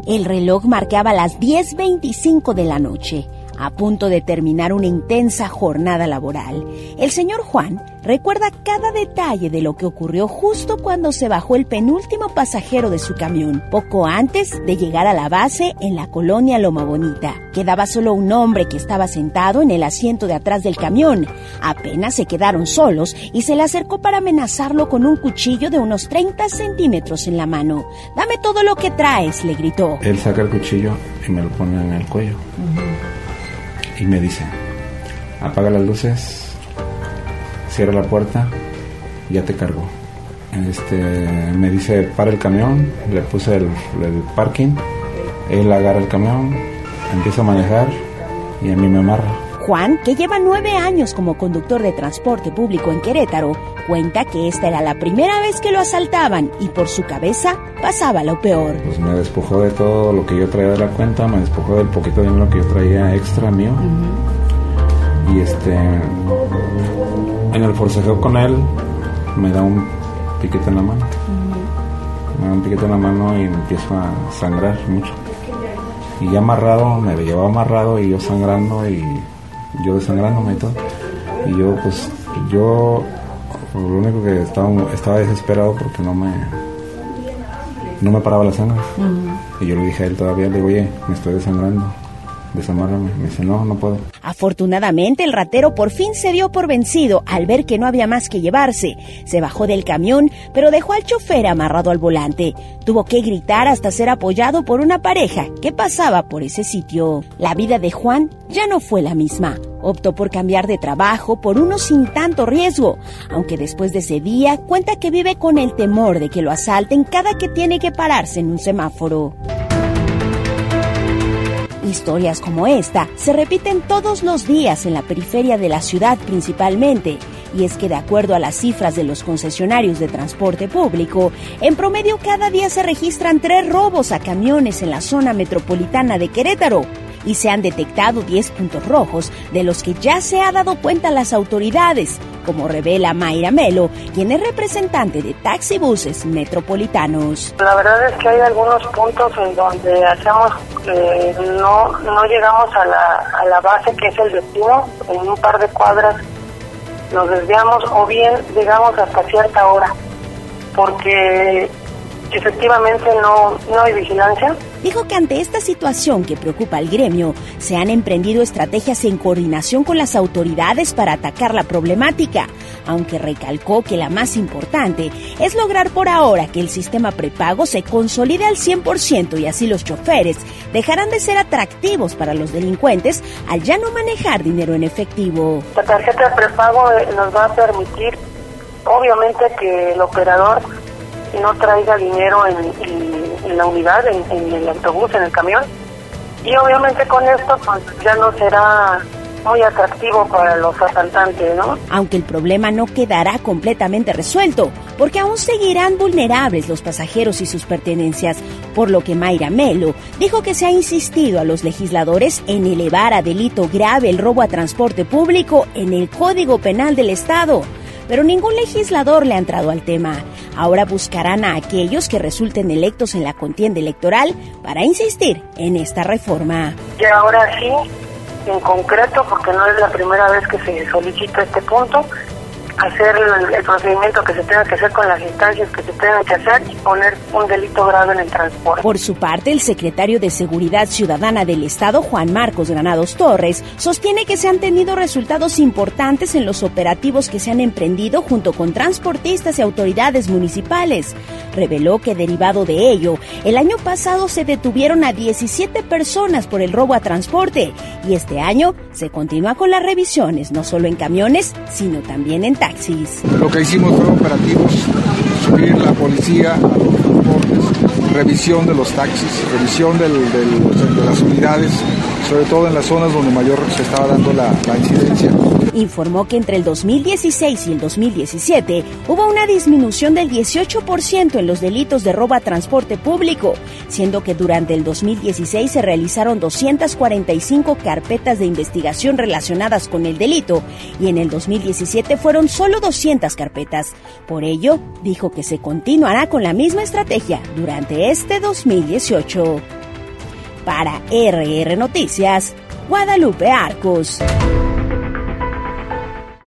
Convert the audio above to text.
El reloj marcaba las 10:25 de la noche, a punto de terminar una intensa jornada laboral. El señor Juan recuerda cada detalle de lo que ocurrió justo cuando se bajó el penúltimo pasajero de su camión, poco antes de llegar a la base en la colonia Loma Bonita. Quedaba solo un hombre que estaba sentado en el asiento de atrás del camión. Apenas se quedaron solos y se le acercó para amenazarlo con un cuchillo de unos 30 centímetros en la mano. «Dame todo lo que traes», le gritó. Él saca el cuchillo y me lo pone en el cuello. Y me dice: apaga las luces, cierra la puerta, ya te cargo. Me dice: para el camión, le puse el parking, él agarra el camión, empieza a manejar y a mí me amarra. Juan, que lleva 9 años como conductor de transporte público en Querétaro, cuenta que esta era la primera vez que lo asaltaban y por su cabeza pasaba lo peor. Pues me despojó de todo lo que yo traía de la cuenta, me despojó del poquito dinero que yo traía extra mío. Y en el forcejeo con él me da un piquete en la mano. Me da un piquete en la mano y empiezo a sangrar mucho. Y ya amarrado, me llevaba amarrado y yo sangrando y yo desangrándome y todo. Y yo lo único que estaba desesperado porque no me paraba la sangre. Y yo le dije a él todavía, le digo: oye, me estoy desangrando, desamárrame. Me dice: no puedo. Afortunadamente, el ratero por fin se dio por vencido al ver que no había más que llevarse. Se bajó del camión, pero dejó al chofer amarrado al volante. Tuvo que gritar hasta ser apoyado por una pareja que pasaba por ese sitio. La vida de Juan ya no fue la misma. Optó por cambiar de trabajo por uno sin tanto riesgo, aunque después de ese día cuenta que vive con el temor de que lo asalten cada que tiene que pararse en un semáforo. Historias como esta se repiten todos los días en la periferia de la ciudad principalmente, y es que de acuerdo a las cifras de los concesionarios de transporte público, en promedio cada día se registran 3 robos a camiones en la zona metropolitana de Querétaro, y se han detectado 10 puntos rojos de los que ya se ha dado cuenta las autoridades, como revela Mayra Melo, quien es representante de taxibuses metropolitanos. La verdad es que hay algunos puntos en donde hacemos, no llegamos a la base que es el destino, en un par de cuadras nos desviamos o bien llegamos hasta cierta hora, porque efectivamente no hay vigilancia. Dijo que ante esta situación que preocupa al gremio, se han emprendido estrategias en coordinación con las autoridades para atacar la problemática, aunque recalcó que la más importante es lograr por ahora que el sistema prepago se consolide al 100% y así los choferes dejarán de ser atractivos para los delincuentes al ya no manejar dinero en efectivo. La tarjeta de prepago nos va a permitir, obviamente, que el operador no traiga dinero en la unidad, en el autobús, en el camión, y obviamente con esto pues ya no será muy atractivo para los asaltantes, ¿no? Aunque el problema no quedará completamente resuelto, porque aún seguirán vulnerables los pasajeros y sus pertenencias, por lo que Mayra Melo dijo que se ha insistido a los legisladores en elevar a delito grave el robo a transporte público en el Código Penal del Estado. Pero ningún legislador le ha entrado al tema. Ahora buscarán a aquellos que resulten electos en la contienda electoral para insistir en esta reforma. Y ahora sí, en concreto, porque no es la primera vez que se solicita este punto, hacer el procedimiento que se tenga que hacer con las instancias que se tengan que hacer y poner un delito grave en el transporte. Por su parte, el secretario de Seguridad Ciudadana del Estado, Juan Marcos Granados Torres, sostiene que se han tenido resultados importantes en los operativos que se han emprendido junto con transportistas y autoridades municipales. Reveló que derivado de ello, el año pasado se detuvieron a 17 personas por el robo a transporte y este año se continúa con las revisiones, no solo en camiones, sino también en taxis. Lo que hicimos fue operativos, subir la policía a los transportes, revisión de los taxis, revisión de las unidades, sobre todo en las zonas donde mayor se estaba dando la incidencia. Informó que entre el 2016 y el 2017 hubo una disminución del 18% en los delitos de robo a transporte público, siendo que durante el 2016 se realizaron 245 carpetas de investigación relacionadas con el delito y en el 2017 fueron solo 200 carpetas. Por ello, dijo que se continuará con la misma estrategia durante este 2018. Para RR Noticias, Guadalupe Arcos.